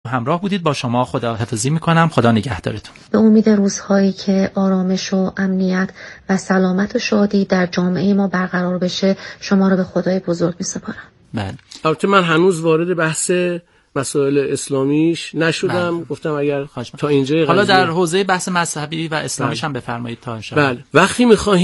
همراه بودید. با شما خداحافظی میکنم. خدا نگهدارتون. به امید روزهایی که آرامش و امنیت و سلامت و شادی در جامعه ما برقرار بشه، شما رو به خدای بزرگ میسپارم. بله. البته من هنوز وارد بحث مسائل اسلامیش نشدم. گفتم اگر تا اینجا حالا در حوزه بحث مذهبی و اسلامیش هم بفرمایید تا انشاءالله. بله. وقتی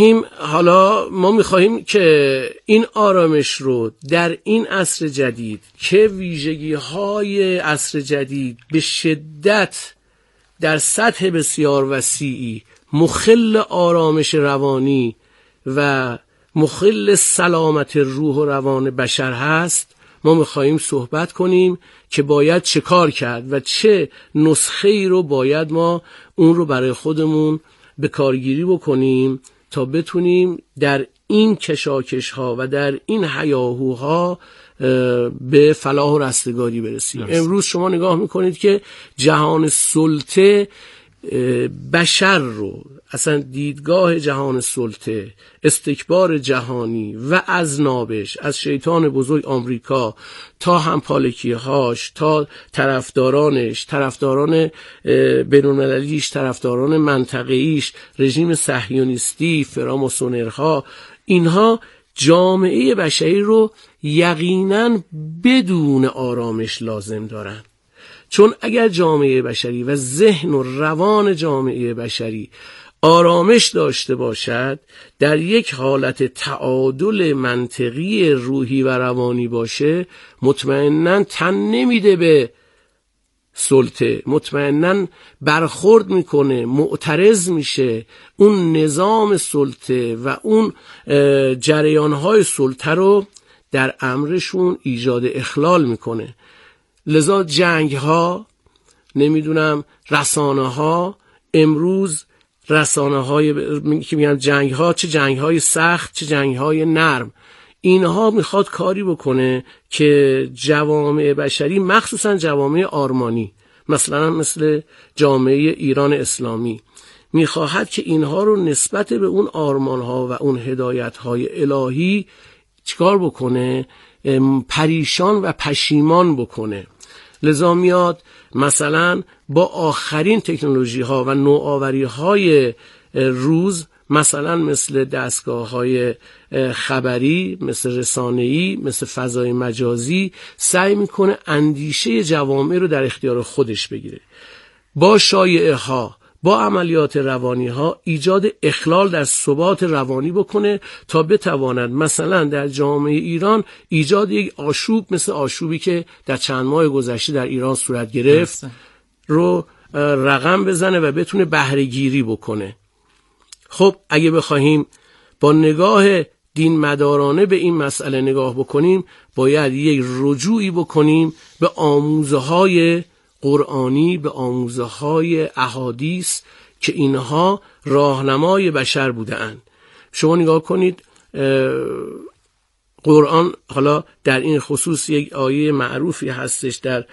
ما میخواهیم که این آرامش رو در این عصر جدید که ویژگی‌های عصر جدید به شدت در سطح بسیار وسیعی مخل آرامش روانی و مخل سلامت روح و روان بشر هست، ما میخواییم صحبت کنیم که باید چه کار کرد و چه نسخه‌ای رو باید ما اون رو برای خودمون به کارگیری بکنیم تا بتونیم در این کشاکش‌ها و در این هیاهوها به فلاح و رستگاری برسیم. امروز شما نگاه میکنید که جهان سلطه بشر رو، اصلا دیدگاه جهان سلطه، استکبار جهانی و اذنابش، از شیطان بزرگ آمریکا تا همپالکی‌هاش تا طرفدارانش، طرفداران بین‌المللیش، طرفداران منطقه‌ایش، رژیم صهیونیستی، فراماسونرها، اینها جامعه بشری رو یقیناً بدون آرامش لازم دارن. چون اگر جامعه بشری و ذهن و روان جامعه بشری آرامش داشته باشد، در یک حالت تعادل منطقی روحی و روانی باشه، مطمئناً تن نمیده به سلطه، مطمئناً برخورد میکنه، معترض میشه، اون نظام سلطه و اون جریانهای سلطه رو در امرشون ایجاد اخلال میکنه. لذا جنگ ها، نمیدونم رسانه ها، امروز رسانه های که میگن جنگ ها، چه جنگ های سخت چه جنگ های نرم، اینها میخواد کاری بکنه که جوامع بشری، مخصوصا جوامع آرمانی، مثلا مثل جامعه ایران اسلامی، میخواهد که اینها رو نسبت به اون آرمان ها و اون هدایت های الهی چیکار بکنه؟ پریشان و پشیمان بکنه. لذا میاد مثلا با آخرین تکنولوژی ها و نوآوری های روز، مثلا مثل دستگاه های خبری، مثل رسانه‌ای، مثل فضای مجازی، سعی میکنه اندیشه جوامع رو در اختیار خودش بگیره. با شایعه ها، با عملیات روانی ها ایجاد اخلال در ثبات روانی بکنه تا بتواند مثلا در جامعه ایران ایجاد یک آشوب مثل آشوبی که در چند ماه گذشته در ایران صورت گرفت رو رقم بزنه و بتونه بهره گیری بکنه. خب اگه بخواهیم با نگاه دین مدارانه به این مسئله نگاه بکنیم، باید یک رجوعی بکنیم به آموزه های قرآنی، به آموزه های احادیث که اینها راهنمای بشر بودند. شما نگاه کنید قرآن، حالا در این خصوص یک آیه معروفی هستش در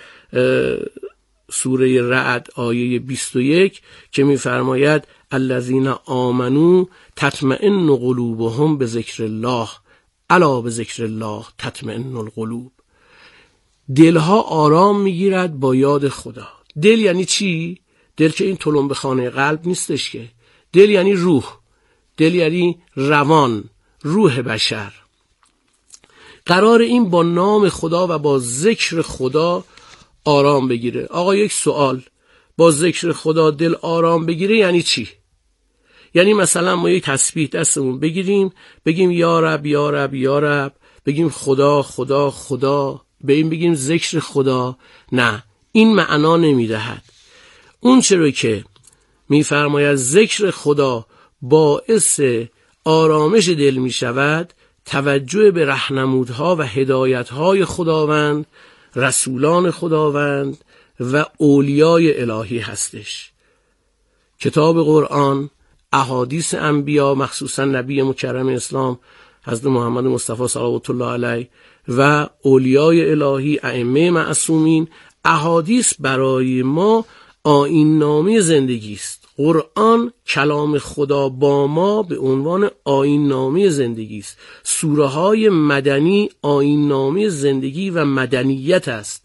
سوره رعد آیه 21 که می‌فرماید الذین آمنوا تطمئن قلوبهم بذکر الله الا بذکر الله تطمئن القلوب. دلها آرام میگیرد با یاد خدا. دل یعنی چی؟ دل که این تلمبه خانه قلب نیستش که. دل یعنی روح، دل یعنی روان، روح بشر. قرار این با نام خدا و با ذکر خدا آرام بگیره. آقا یک سوال، با ذکر خدا دل آرام بگیره یعنی چی؟ یعنی مثلا ما یک تسبیح دستمون بگیریم بگیم یا رب یا رب یا رب، بگیم خدا خدا خدا، به این بگیم ذکر خدا؟ نه، این معنا نمیدهد. اون چرا که میفرماید ذکر خدا باعث آرامش دل میشود، توجه به راهنمودها و هدایتهای خداوند، رسولان خداوند و اولیای الهی هستش. کتاب قرآن، احادیث انبیا، مخصوصا نبی مکرم اسلام حضرت محمد مصطفی صلوات الله علیه و اولیای الهی، ائمه معصومین، احادیث برای ما آیین نامه زندگی است. قرآن کلام خدا با ما به عنوان آیین نامه زندگی است. سوره های مدنی آیین نامه زندگی و مدنیت است.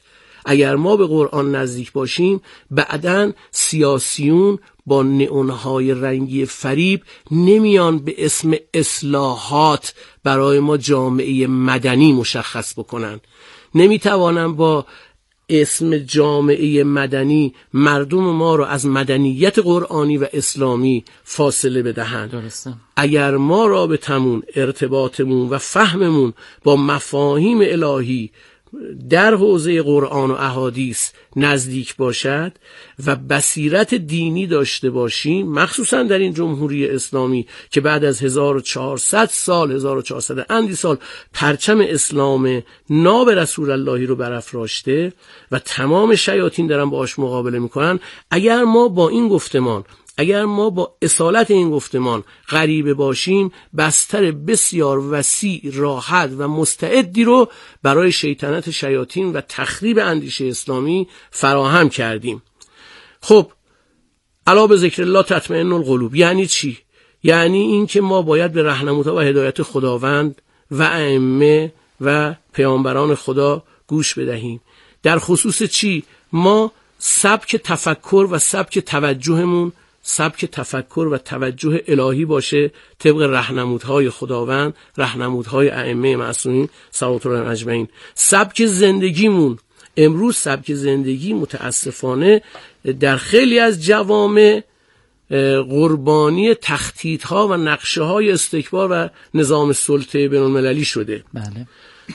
اگر ما به قرآن نزدیک باشیم، بعداً سیاسیون با نئونهای رنگی فریب نمیان به اسم اصلاحات برای ما جامعه مدنی مشخص بکنن. نمیتوانن با اسم جامعه مدنی مردم ما رو از مدنیت قرآنی و اسلامی فاصله بدهند. درسته. اگر ما رابطمون، ارتباطمون و فهممون با مفاهیم الهی در حوزه قرآن و احادیث نزدیک باشد و بصیرت دینی داشته باشیم، مخصوصا در این جمهوری اسلامی که بعد از 1400 سال 1400 اندی سال پرچم اسلام ناب رسول اللهی رو برافراشته و تمام شیاطین دارن باهاش مقابله میکنن، اگر ما با این گفتمان، اگر ما با اصالت این گفتمان غریبه باشیم، بستر بسیار وسیع، راحت و مستعدی رو برای شیطنت شیاطین و تخریب اندیشه اسلامی فراهم کردیم. خب الا به ذکر الله تطمئن القلوب یعنی چی؟ یعنی این که ما باید به راهنمودها و هدایت خداوند و ائمه و پیامبران خدا گوش بدهیم. در خصوص چی؟ ما سبک تفکر و سبک توجه الهی باشه طبق راهنمودهای خداوند، راهنمودهای ائمه معصومین صلوات الله اجمعین. سبک زندگیمون امروز، سبک زندگی متاسفانه در خیلی از جوامع قربانی تخطیط‌ها و نقشه‌های استکبار و نظام سلطه بین‌المللی شده. بله.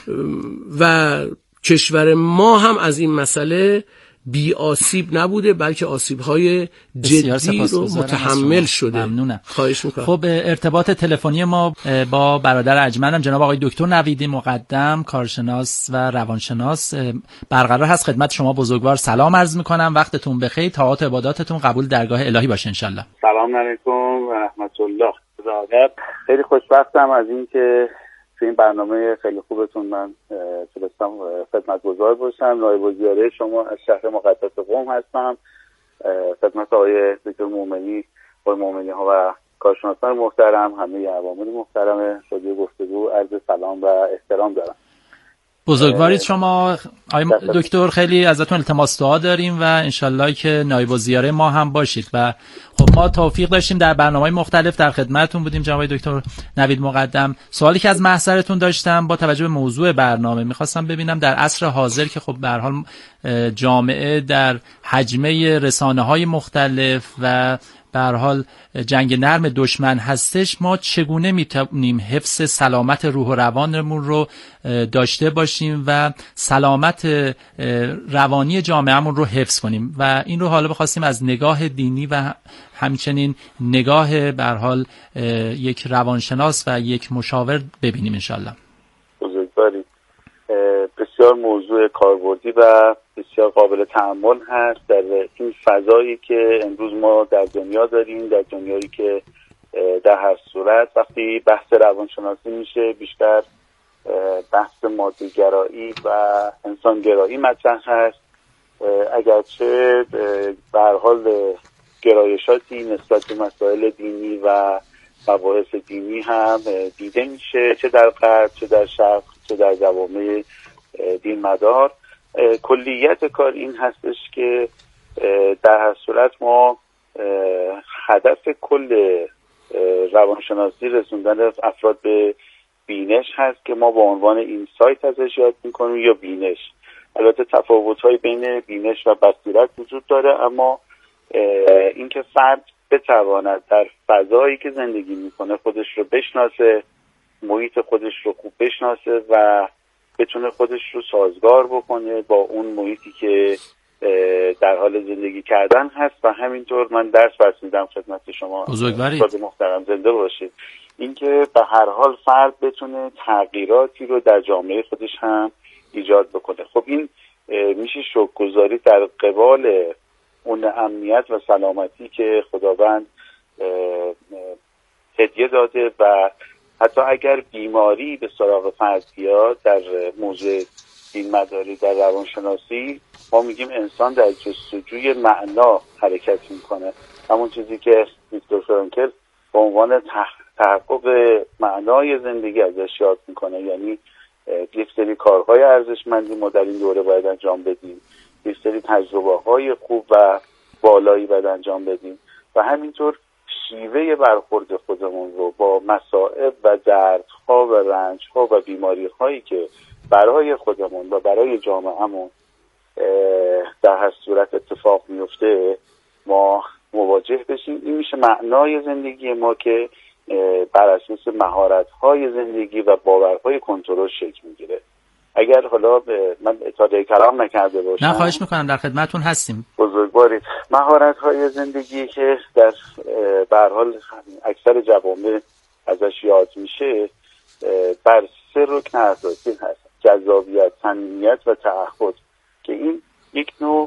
و کشور ما هم از این مسئله بی آسیب نبوده، بلکه آسیب‌های جدی رو متحمل شده. ممنونم. خواهش میکنم. خب ارتباط تلفنی ما با برادر ارجمندم جناب آقای دکتر نویدی مقدم، کارشناس و روانشناس برقرار هست. خدمت شما بزرگوار سلام عرض میکنم. وقتتون بخیر. طاعات و عباداتتون قبول درگاه الهی باشه انشالله. سلام علیکم و رحمت الله. خیلی خوشبختم از این که تو این برنامه خیلی خوبتون من تونستم خدمتگزار باشم. نایب الوزراء شما از شهر مقدس قم هستم. خدمت آقای دکتر مومنی و مومنی ها و کارشناسان محترم، همه عوامل محترم شادی گفتگو عرض سلام و احترام دارم. بزرگوارید شما آقای دکتر. خیلی ازتون التماس دعا داریم و انشالله که نایب الوزراء ما هم باشید. و خب ما توفیق داشتیم در برنامه‌های مختلف در خدمتتون بودیم جناب دکتر نوید مقدم. سوالی که از محضرتون داشتم با توجه به موضوع برنامه می‌خواستم ببینم در عصر حاضر که خب به هر حال جامعه در حجمه رسانه‌های مختلف و به هر حال جنگ نرم دشمن هستش، ما چگونه میتونیم حفظ سلامت روح و روانمون رو داشته باشیم و سلامت روانی جامعهمون رو حفظ کنیم و این رو حالا بخواستیم از نگاه دینی و همچنین نگاه به هر حال یک روانشناس و یک مشاور ببینیم انشالله. بزرگواری، بسیار موضوع کاربردی و بسیار قابل تأمل هست در این فضایی که امروز ما در دنیا داریم، در دنیایی که در هر صورت وقتی بحث روانشناسی میشه بیشتر بحث مادی‌گرایی و انسانگرایی مطرح هست، اگرچه به هر حال گرایشاتی نسبت به مسائل دینی و مباحث دینی هم دیده میشه، چه در غرب چه در شرق چه در جوامع دین مدار. کلیت کار این هستش که در هر صورت ما هدف کل روانشناسی رسوندن افراد به بینش هست که ما با عنوان این سایت ازش یاد میکنیم یا بینش. البته تفاوت‌های بین بینش و بصیرت وجود داره، اما اینکه فرد بتواند در فضایی که زندگی میکنه خودش رو بشناسه، محیط خودش رو خوب بشناسه و بتونه خودش رو سازگار بکنه با اون محیطی که در حال زندگی کردن هست. و همینطور من درس میدم خدمت شما استاد محترم، زنده باشید، اینکه به هر حال فرد بتونه تغییراتی رو در جامعه خودش هم ایجاد بکنه. خب این میشه شکرگزاری در قبال اون امنیت و سلامتی که خداوند هدیه داده و حتی اگر بیماری به سراغ فرد بیاد در موضوع دین مداری در روانشناسی ما میگیم انسان در جستجوی معنا حرکت میکنه، همون چیزی که ویکتور فرانکل به عنوان تحقق معنای زندگی ازش یاد میکنه. یعنی یک سری کارهای ارزشمندی ما در این دوره باید انجام بدیم یک سری تجربه‌های خوب و بالایی باید انجام بدیم و همینطور شیوه برخورد خودمون رو با مصائب و دردها و رنجها و بیماری‌هایی که برای خودمون و برای جامعهمون در هر صورت اتفاق میفته ما مواجه بشیم. این میشه معنای زندگی ما که بر اساس مهارت‌های زندگی و باورهای کنترل شکل میگیره. اگر حالا من اطاعت کلام نکرده باشم، نه خواهش میکنم، در خدمتون هستیم. بزرگوارید. مهارت‌های زندگی که در به هر حال اکثر جوامع ازش یاد میشه بر 3 رکن اساسی هست: جذابیت، صمیمیت و تعهد، که این یک نوع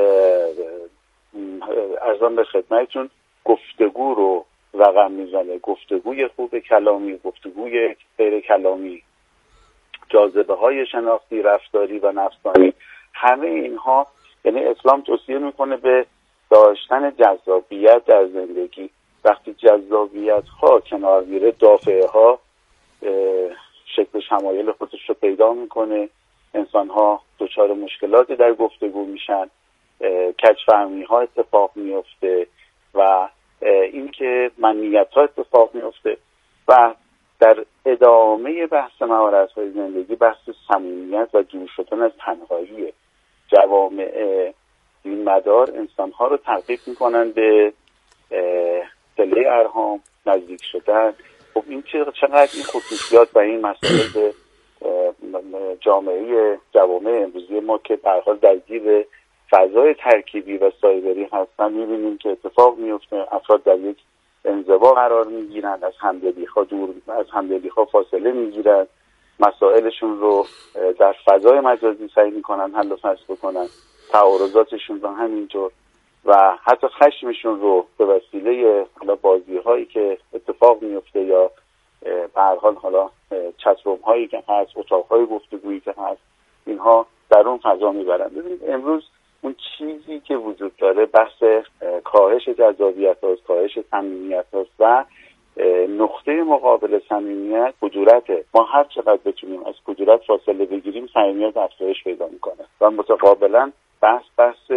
ارزان به خدمتتون گفتگو رو رقم میزنه. گفتگوی خوب کلامی، گفتگوی غیر کلامی، جاذبه های شناختی، رفتاری و نفسانی، همه اینها، یعنی اسلام توصیه میکنه به داشتن جذابیت در زندگی. وقتی جذابیت ها کنار میره، دافعه ها شکل شمایل خودش رو پیدا میکنه، انسان ها دچار مشکلاتی در گفتگو میشن، کج‌فهمی ها اتفاق میفته و اینکه منیت ها اتفاق میفته. و در ادامه بحث مهارت های زندگی بحث صمیمیت و دور شدن از تنهایی. جوامع این مدار انسان ها رو ترغیب میکنن به صله ارحام، نزدیک شدن. خب این چقدر این خصوصیات و این مسائل به جوامع امروزی ما که به هر حال درگیر فضای ترکیبی و سایبری هستن میبینیم که اتفاق میفته. افراد در یک انزوا قرار میگیرن، از همدلی‌ها فاصله میگیرن، مسائلشون رو در فضای مجازی سعی میکنن حل و فصل بکنن، تعارضاتشون رو همینطور، و حتی خشمشون رو به وسیله بازی‌هایی که اتفاق میفته یا به هر حال چتروم‌هایی که هست، اتاق‌های گفتگویی که هست، اینها در اون فضا میبرن. ببینید امروز اون چیزی که وجود داره بحث کاهش جذابیت هست، کاهش صمیمیت هست و نقطه مقابل صمیمیت کدورته. ما هر چقدر بتونیم از کدورت فاصله بگیریم، صمیمیت افزایش پیدا میکنه و متقابلا بحث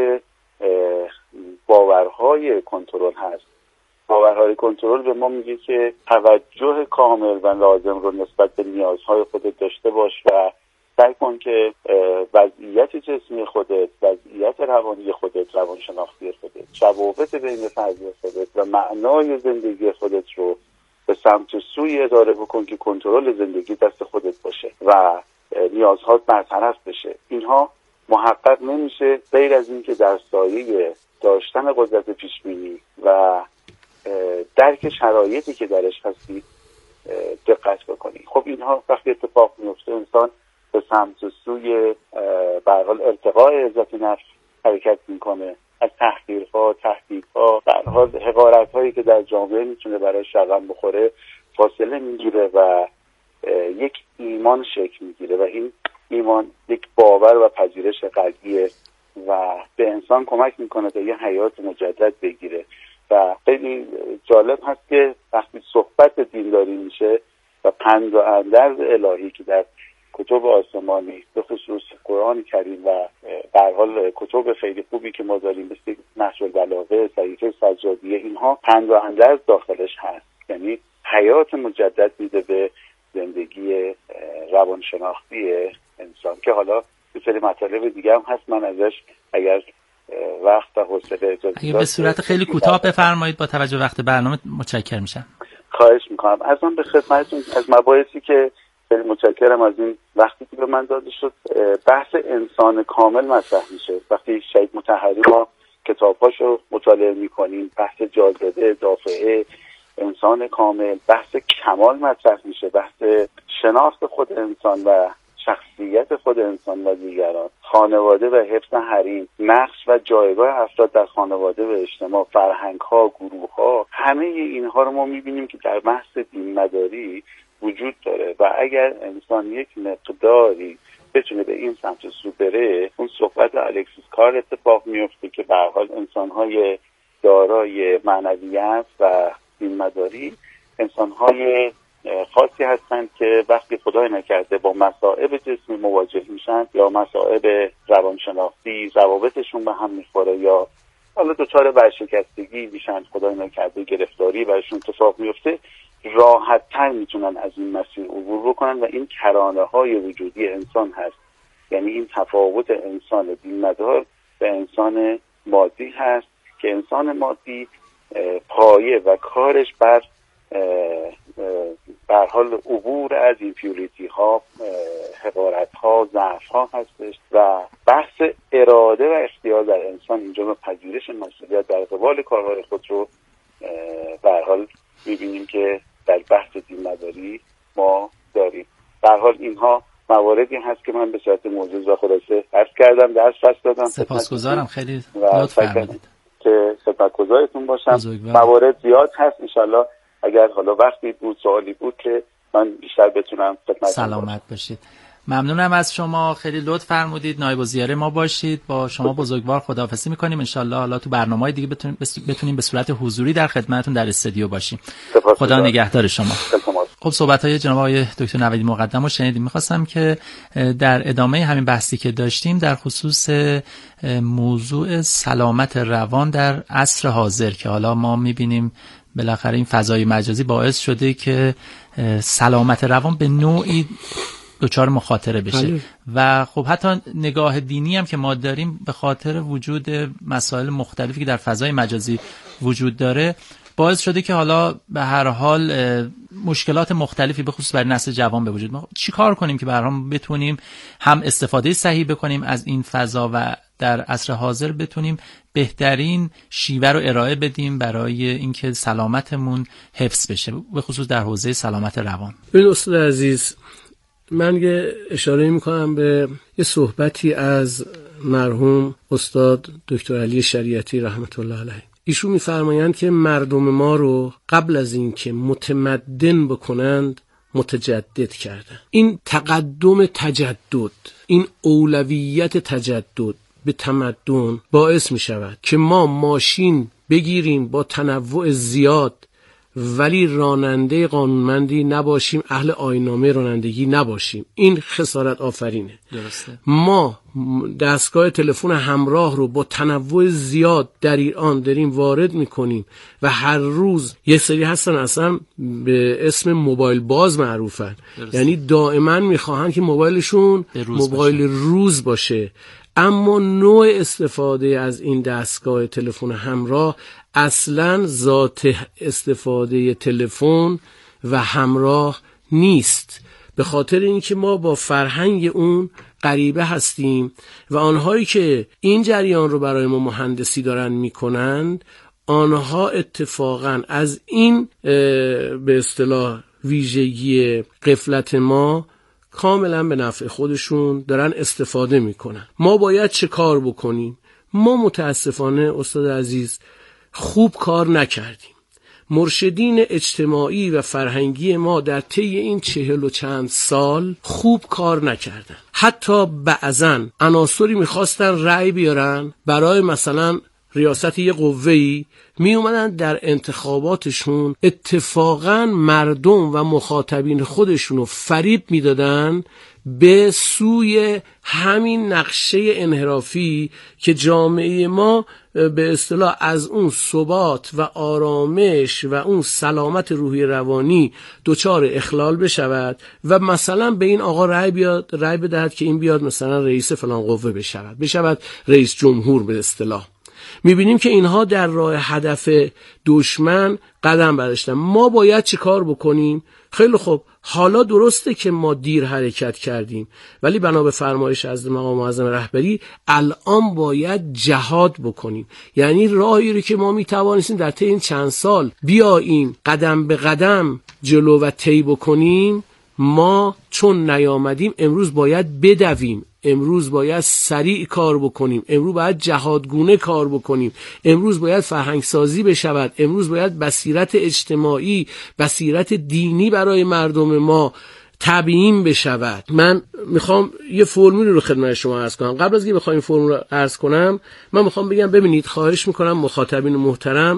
باورهای کنترل هست. باورهای کنترل به ما میگه که توجه کامل و لازم رو نسبت به نیازهای خودت داشته باش و سعی کن که وضعیت جسمی خودت، وضعیت روانی خودت، روانشناختی خودت، روابط بین فردی خودت و معنای زندگی خودت رو به سمت سوی اداره بکن که کنترل زندگی دست خودت باشه و نیازهات برطرف بشه. اینها محقق نمیشه غیر از این که در سایه داشتن قدرت پیشبینی و درک شرایطی که درش هستی دقت بکنی. خب اینها وقتی اتفاق میفته انسان به سمت سوی به هر حال ارتقاء عزت نفس حرکت میکنه، از تحقیرها، تهدیدها، به هر حال حقارت‌هایی که در جامعه میتونه برایش رقم بخوره فاصله میگیره و یک ایمان شکل میگیره و این ایمان یک باور و پذیرش قلبیه و به انسان کمک میکنه تا یه حیات مجدد بگیره. و خیلی جالب هست که وقتی صحبت دینداری میشه و پند و اندرز الهی که در کتب آسمانی به خصوص قرآن کریم و به هر حال کتب خیلی خوبی که ما داریم مثل نهج البلاغه، صحیفه سجادیه، اینها پند و اندرز داخلش هست، یعنی حیات مجدد میده به زندگی روانشناختی انسان که حالا یه سری مطالب دیگه هم هست. من ازش اگر وقت و حوصله اجازه اگه به صورت خیلی کوتاه بفرمایید با توجه وقت برنامه متشکرم میشم. خواهش میکنم. از من به خدمتتون از مباحثی که خیلی متشکرم از این وقتی که به من داده شد. بحث انسان کامل مطرح میشه وقتی شهید مطهری ما کتابهاشو مطالعه میکنیم. بحث جاذبه، دافعه، انسان کامل، بحث کمال مطرح میشه، بحث شناخت خود انسان و شخصیت خود انسان و دیگران، خانواده و حفظ حریم، نقش و جایگاه افراد در خانواده و اجتماع، فرهنگ‌ها، گروه‌ها، همه اینها رو ما می‌بینیم که در بحث دین مداری وجود داره و اگر انسان یک مقداری بتونه به این سمت سو بره، اون صحبت الکسیس کار اتفاق میفته که به هر حال انسان‌های دارای معنویت و دین مداری انسان‌های خاصی هستند که وقتی خدای نکرده با مصائب جسمی مواجه میشن یا مصائب روانشناختی، روابطشون به هم میخوره یا حالا دچار ورشکستگی میشن، خدای نکرده گرفتاری برشون اتفاق میفته، راحت تر میتونن از این مسیر عبور بکنن و این کرانه های وجودی انسان هست. یعنی این تفاوت انسان بی‌مدار به انسان مادی هست که انسان مادی پایه و کارش بر حال عبور از ایمپیوریتی ها، حقارت ها، ضعف ها هستش و بحث اراده و اختیار در انسان اینجا به پذیرش مسئولیت در قبال کارهای خود رو به هر حال می‌بینیم که در بحث دین‌مداری ما داریم. به هر حال اینها مواردی هست که من به صورت موجز و خلاصه عرض کردم، درس فصل دادم. سپاسگزارم، خیلی لطف فرمودید که سپاسگزارتون باشم. موارد زیاد هست، انشالله اگر حالا وقتی بود سوالی بود که من بیشتر بتونم خدمتتون سلامت باشید. ممنونم از شما، خیلی لطف فرمودید. نایب الزیاره ما باشید. با شما بزرگوار خداحافظی می‌کنیم. انشالله حالا تو برنامه‌های دیگه بتونیم به صورت حضوری در خدمتتون در استودیو باشیم. خدا نگهدار شما. خب صحبت‌های جناب آقای دکتر نویدی مقدم رو شنیدیم. می‌خواستم که در ادامه همین بحثی که داشتیم در خصوص موضوع سلامت روان در عصر حاضر که حالا ما می‌بینیم بالاخره این فضای مجازی باعث شده که سلامت روان به نوعی دچار مخاطره بشه. بله. و خب حتی نگاه دینی هم که ما داریم به خاطر وجود مسائل مختلفی که در فضای مجازی وجود داره باعث شده که حالا به هر حال مشکلات مختلفی به خصوص برای نسل جوان به وجود. ما چی کار کنیم که به هر حال بتونیم هم استفاده صحیح بکنیم از این فضا و در عصر حاضر بتونیم بهترین شیوه رو ارائه بدیم برای اینکه سلامتمون حفظ بشه، به خصوص در حوزه سلامت روان. ببین استاد عزیز، من یه اشاره میکنم به یه صحبتی از مرحوم استاد دکتر علی شریعتی رحمت الله علیه. ایشون میفرمایند که مردم ما رو قبل از اینکه متمدن بکنند متجدد کردن. این تقدم تجدد، این اولویت تجدد به تمدن باعث می شود که ما ماشین بگیریم با تنوع زیاد ولی راننده قانونمندی نباشیم، اهل آیین‌نامه رانندگی نباشیم. این خسارت آفرینه. درسته. ما دستگاه تلفن همراه رو با تنوع زیاد در ایران داریم وارد میکنیم و هر روز یه سری هستن اصلا به اسم موبایل باز معروفن. درسته. یعنی دائما میخواهن که موبایلشون موبایل روز باشه. اما نوع استفاده از این دستگاه تلفن همراه اصلاً ذات استفاده تلفن و همراه نیست، به خاطر اینکه ما با فرهنگ اون غریبه هستیم و آنهایی که این جریان رو برای ما مهندسی دارن میکنند آنها اتفاقاً از این به اصطلاح ویژگی غفلت ما کاملا به نفع خودشون دارن استفاده میکنن. ما باید چه کار بکنیم؟ ما متاسفانه استاد عزیز خوب کار نکردیم. مرشدین اجتماعی و فرهنگی ما در طی این 40 و چند سال خوب کار نکردن. حتی بعضاً عناصری میخواستن رأی بیارن برای مثلا ریاست یه قوه‌ای، می اومدن در انتخاباتشون اتفاقاً مردم و مخاطبین خودشونو فریب میدادن به سوی همین نقشه انحرافی که جامعه ما به اصطلاح از اون ثبات و آرامش و اون سلامت روحی روانی دچار اخلال بشود و مثلا به این آقا رأی بدهد که این بیاد مثلا رئیس فلان قوه بشود رئیس جمهور به اصطلاح. میبینیم که اینها در راه هدف دشمن قدم برداشتن. ما باید چی کار بکنیم؟ خیلی خوب، حالا درسته که ما دیر حرکت کردیم ولی بنا به فرمایش از مقام معظم رهبری الان باید جهاد بکنیم. یعنی راهی رو که ما میتوانستیم در طی این چند سال بیاییم قدم به قدم جلو و طی بکنیم، ما چون نیامدیم امروز باید بدویم، امروز باید سریع کار بکنیم، امروز باید جهادگونه کار بکنیم، امروز باید فرهنگ سازی بشود، امروز باید بصیرت اجتماعی، بصیرت دینی برای مردم ما تبیین بشود. من میخوام یه فرمولی رو خدمت شما عرض کنم. قبل از اینکه بخوام این فرمول رو عرض کنم من میخوام بگم ببینید، خواهش میکنم مخاطبین محترم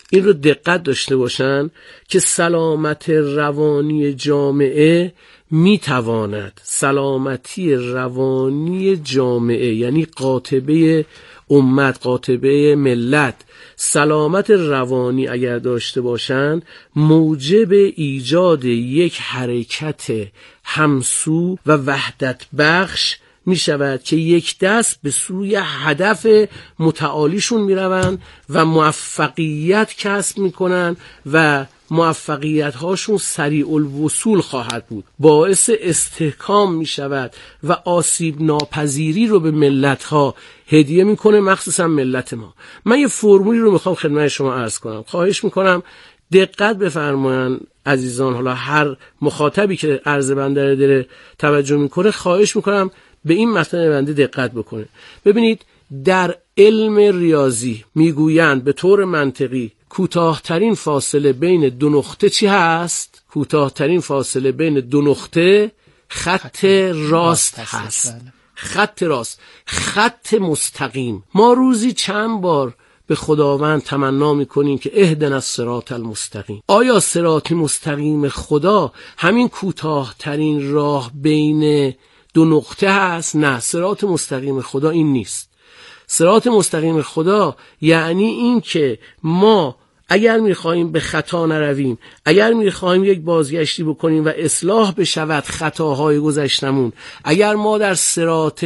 این رو دقت داشته باشن که سلامت روانی جامعه میتواند، سلامتی روانی جامعه یعنی قاطبه امت، قاطبه ملت، سلامت روانی اگر داشته باشند موجب ایجاد یک حرکت همسو و وحدت بخش می شود که یک دست به سوی هدف متعالیشون می روند و موفقیت کسب می کنند و موفقیت هاشون سریع الوصول خواهد بود، باعث استحکام می شود و آسیب ناپذیری رو به ملت ها هدیه می کنه، مخصوصا ملت ما. من یه فرمولی رو میخوام خدمت شما عرض کنم، خواهش میکنم دقت بفرمایید عزیزان. حالا هر مخاطبی که عرض بنده داره توجه میکنه خواهش میکنم به این متن بنده دقت بکنه. ببینید در علم ریاضی میگویند به طور منطقی کوتاه‌ترین فاصله بین دو نقطه چی هست؟ کوتاه‌ترین فاصله بین دو نقطه خط راست هست. خط راست، خط مستقیم. ما روزی چند بار به خداوند تمنا میکنیم که اهدنا الصراط المستقیم. آیا صراط مستقیم خدا همین کوتاه‌ترین راه بین دو نقطه هست؟ نه، صراط مستقیم خدا این نیست. صراط مستقیم خدا یعنی این که ما اگر میخواهیم به خطا نرویم، اگر میخواهیم یک بازگشتی بکنیم و اصلاح بشود خطاهای گذشتمون، اگر ما در صراط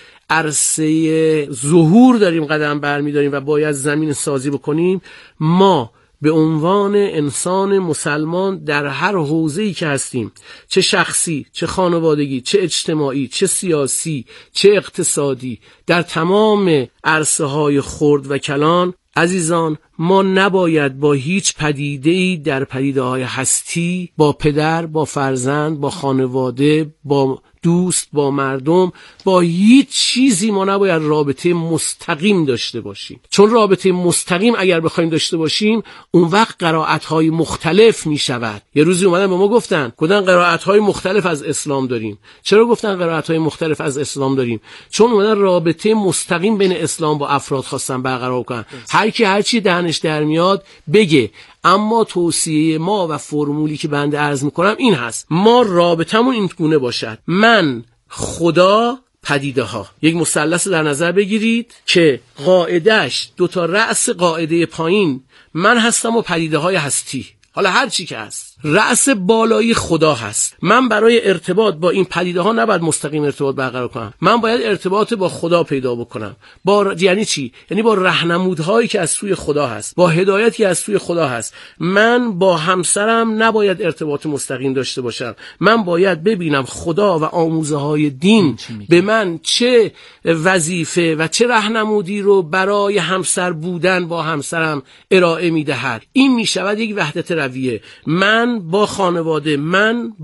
عرصه ظهور داریم قدم برمیداریم و باید زمین سازی بکنیم، ما به عنوان انسان مسلمان در هر حوزه‌ای که هستیم، چه شخصی، چه خانوادگی، چه اجتماعی، چه سیاسی، چه اقتصادی، در تمام عرصه‌های خرد و کلان، عزیزان ما نباید با هیچ پدیده‌ای در پدیده‌های هستی، با پدر، با فرزند، با خانواده، با دوست، با مردم، با هیچ چیزی ما نباید رابطه مستقیم داشته باشیم. چون رابطه مستقیم اگر بخوایم داشته باشیم اون وقت قرائت‌های مختلف می شود. یه روزی اومدن به ما گفتن قرائت‌های مختلف از اسلام داریم. چرا گفتن قرائت‌های مختلف از اسلام داریم؟ چون اومدن رابطه مستقیم بین اسلام با افراد خواستن برقرار کنن. هر کی هر چی دهنش در میاد بگه. اما توصیه ما و فرمولی که بنده عرض میکنم این هست: ما رابطمون این گونه باشد: من، خدا، پدیده ها. یک مثلث در نظر بگیرید که قاعدهش دو تا رأس قاعده پایین من هستم و پدیده های هستی، حالا هر چی که هست، رأس بالایی خدا هست. من برای ارتباط با این پدیده ها نباید مستقیم ارتباط برقرار کنم، من باید ارتباط با خدا پیدا بکنم. یعنی چی؟ یعنی با راهنمودهایی که از سوی خدا هست، با هدایتی که از سوی خدا هست. من با همسرم نباید ارتباط مستقیم داشته باشم، من باید ببینم خدا و آموزه های دین به من چه وظیفه و چه راهنمودی رو برای همسر بودن با همسرم ارائه میدهد. این میشود یک وحدت رویه. من با خانواده، من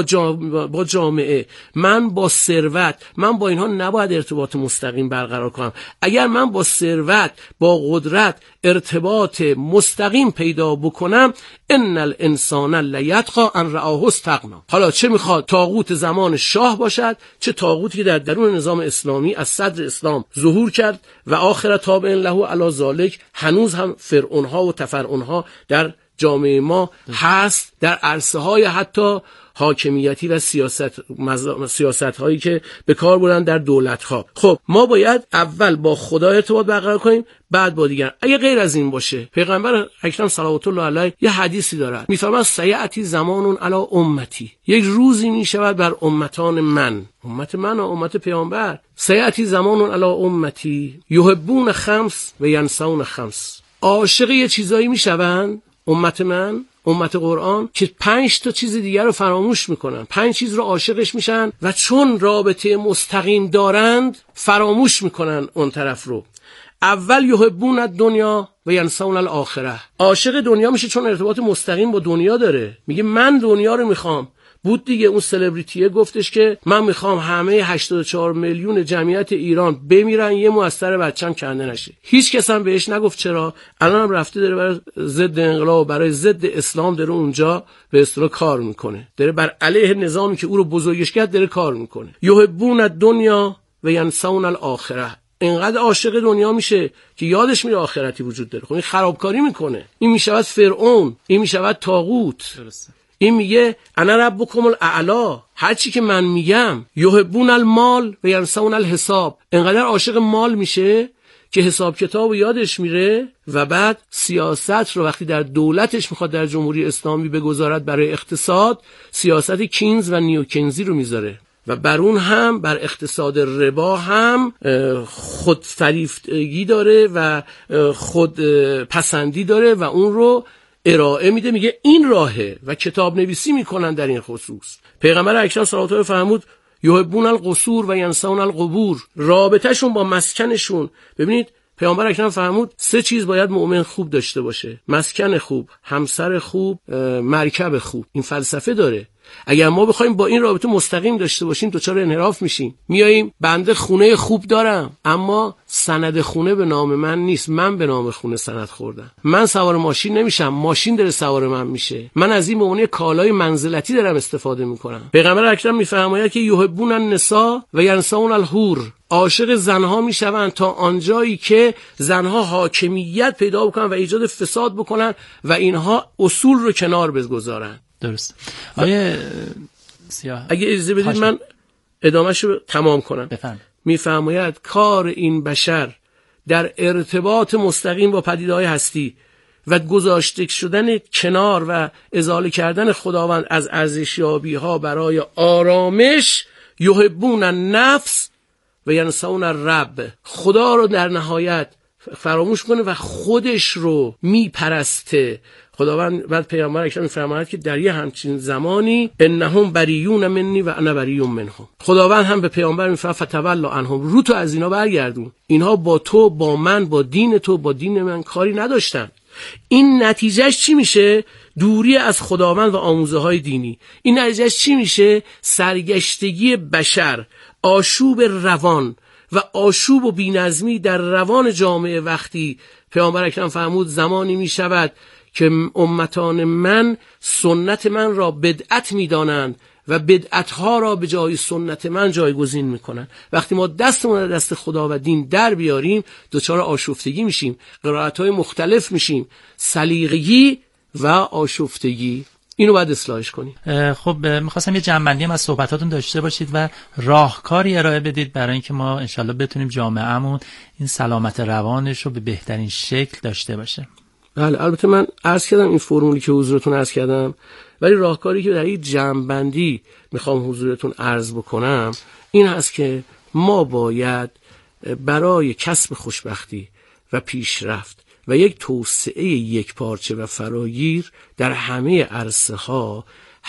با جامعه، من با ثروت، من با اینها نباید ارتباط مستقیم برقرار کنم. اگر من با ثروت، با قدرت ارتباط مستقیم پیدا بکنم، ان الانسان لیطغی ان رآه استغنی. حالا چه میخواد طاغوت زمان شاه باشد، چه طاغوتی که در درون نظام اسلامی از صدر اسلام ظهور کرد و آخر تابع له علی ذلک، هنوز هم فرعونها و تفرعونها در جامعه ما هست، در عرصه های حتی حاکمیتی و سیاست هایی که به کار بردن در دولت ها. خب ما باید اول با خدا ارتباط برقرار کنیم، بعد با دیگر. اگه غیر از این باشه، پیغمبر اکرم صلوات الله علیه یه حدیثی دارد، میفرماید سیأتی زمانون علی امتی، یک روزی میشود بر امتان من، امت من و امت پیامبر، سیأتی زمانون علی امتی یحبون خمس و ینسون خمس، عاشق یه چیزایی میشوند امت من، امت قرآن، که 5 تا چیز دیگر رو فراموش میکنن. 5 چیز رو عاشقش میشن و چون رابطه مستقیم دارند فراموش میکنن اون طرف رو. اول یحبون الدنیا و ینسون الاخره، عاشق دنیا میشه چون ارتباط مستقیم با دنیا داره، میگه من دنیا رو میخوام. بود دیگه اون سلبریتیه گفتش که من میخوام همه 84 میلیون جمعیت ایران بمیرن یه مو از سر بچه‌م کنده نشه. هیچ کس هم بهش نگفت چرا. الان هم رفته داره برای ضد انقلاب و برای ضد اسلام داره اونجا به اصطلاح کار میکنه، داره بر علیه نظامی که او رو بزرگش کرد داره کار میکنه. یحبون الدنیا و ینسون الاخره، اینقدر عاشق دنیا میشه که یادش میره آخرتی وجود داره. خب این خرابکاری میکنه. این میشود فرعون، این میشود طاغوت. درسته. این میگه انا ربکم الاعلی، هر چی که من میگم. یحبون المال و ینسون الحساب، اینقدر عاشق مال میشه که حساب کتاب یادش میره و بعد سیاست رو وقتی در دولتش میخواد در جمهوری اسلامی بگذارد برای اقتصاد، سیاست کینز و نیوکینزی رو میذاره و بر اون هم بر اقتصاد ربا هم خود فریفتگی داره و خود پسندی داره و اون رو ارائه میده، میگه این راهه و کتاب نویسی میکنن در این خصوص. پیغمبر اکرم صلی الله علیه و فرمود یحبون القصور و ینسون القبور، رابطهشون با مسکنشون. ببینید پیامبر اکرم فرمود 3 چیز باید مؤمن خوب داشته باشه: مسکن خوب، همسر خوب، مرکب خوب. این فلسفه داره. اگر ما بخوایم با این رابطه مستقیم داشته باشیم دچار انحراف میشیم. میاییم بنده خونه خوب دارم اما سند خونه به نام من نیست، من به نام خونه سند خوردم. من سوار ماشین نمیشم، ماشین داره سوار من میشه. من از این معنی کالای منزلتی دارم استفاده میکنم. پیغمبر اکرم میفرماید که یحبون النساء و ینسون الحور، عاشق زنها میشوند تا آنجایی که زنها حاکمیت پیدا بکنن و ایجاد فساد بکنن و اینها اصول رو کنار بگذارن. درست. آیه سیاه اگه اجازه بدید من ادامهش رو تمام کنم. بفرمایید. میفرماید کار این بشر در ارتباط مستقیم با پدیده‌های هستی و گذاشته شدن کنار و ازاله کردن خداوند از ارزشیابی‌ها برای آرامش، یحبون النفس و ینسون الرب، خدا رو در نهایت فراموش کنه و خودش رو میپرسته. خداوند بعد پیامبر اکرم میفرماید که در یه همچین زمانی انهم بریون منی و انا بریون منهم، خداوند هم به پیامبر میفرماید فتولا عنهم، رو تو از اینا برگردون، اینها با تو، با من، با دین تو، با دین من کاری نداشتن. این نتیجهش چی میشه؟ دوری از خداوند و آموزه های دینی. این نتیجهش چی میشه؟ سرگشتگی بشر، آشوب روان و آشوب و بی‌نظمی در روان جامعه. وقتی پیامبر اکرم فرمود زمانی میشود که امتان من سنت من را بدعت میدانند و بدعتها را به جای سنت من جایگزین میکنن. وقتی ما دستمون دست خدا و دین در بیاریم دچار آشفتگی میشیم، قرائت‌های مختلف میشیم، سلیقگی و آشفتگی. اینو باید اصلاحش کنیم. خب میخواستم یه جمع‌بندی هم از صحبتاتون داشته باشید و راهکاری ارائه بدید برای اینکه ما انشالله بتونیم جامعهمون این سلامت روانش رو به بهترین شکل داشته باشه. بله، البته من عرض کردم این فرمولی که حضورتون عرض کردم، ولی راهکاری که در این جمع‌بندی میخوام حضورتون عرض بکنم این هست که ما باید برای کسب خوشبختی و پیشرفت و یک توسعه یکپارچه و فراگیر در همه عرصه‌ها،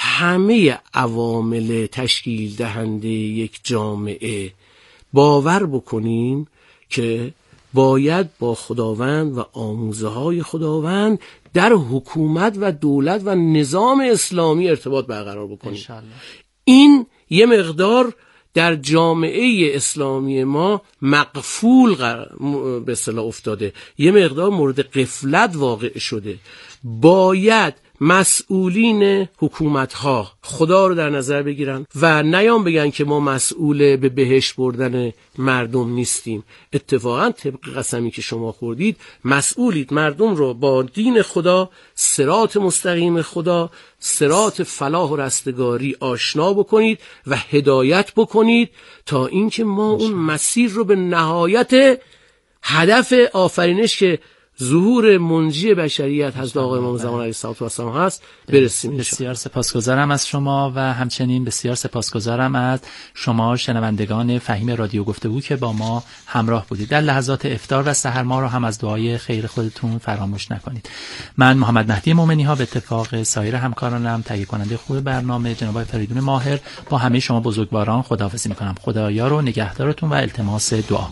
همه عوامل تشکیل دهنده یک جامعه باور بکنیم که باید با خداوند و آموزه های خداوند در حکومت و دولت و نظام اسلامی ارتباط برقرار بکنیم. انشالله. این یه مقدار در جامعه اسلامی ما مغفول به اصطلاح افتاده، یه مقدار مورد غفلت واقع شده. باید مسئولین حکومت‌ها خدا رو در نظر بگیرن و نیام بگن که ما مسئول به بهشت بردن مردم نیستیم. اتفاقا طبق قسمی که شما خوردید مسئولید، مردم رو با دین خدا، صراط مستقیم خدا، صراط فلاح و رستگاری آشنا بکنید و هدایت بکنید تا اینکه ما اون مسیر رو به نهایت هدف آفرینش که ظهور منجی بشریت حضرت آقای امام زمان علیه السلام هست برسیم. بسیار سپاسگزارم از شما و همچنین بسیار سپاسگزارم از شما شنوندگان فهیم رادیو گفتگو که با ما همراه بودید. در لحظات افطار و سحر ما رو هم از دعای خیر خودتون فراموش نکنید. من محمد مهدی مومنی ها به اتفاق سایر همکارانم تهیه کننده خوب برنامه جناب فریدون ماهر با همه شما بزرگواران خداحافظی میکنم. خدا یار و نگهدارتون و التماس دعا.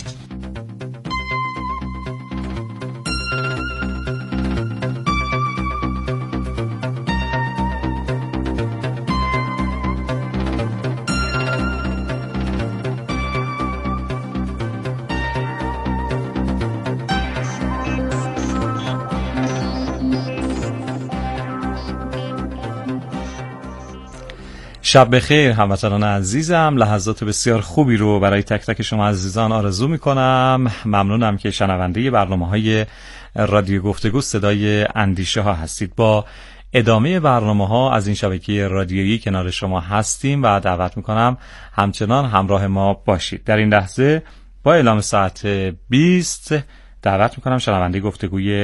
شب بخیر هموطنان عزیزم. لحظات بسیار خوبی رو برای تک تک شما عزیزان آرزو میکنم. ممنونم که شنونده برنامه‌های رادیو گفتگو صدای اندیشه ها هستید. با ادامه برنامه‌ها از این شبکه رادیویی کنار شما هستیم و دعوت میکنم همچنان همراه ما باشید. در این لحظه با اعلام ساعت 20 دعوت میکنم شنونده گفتگوی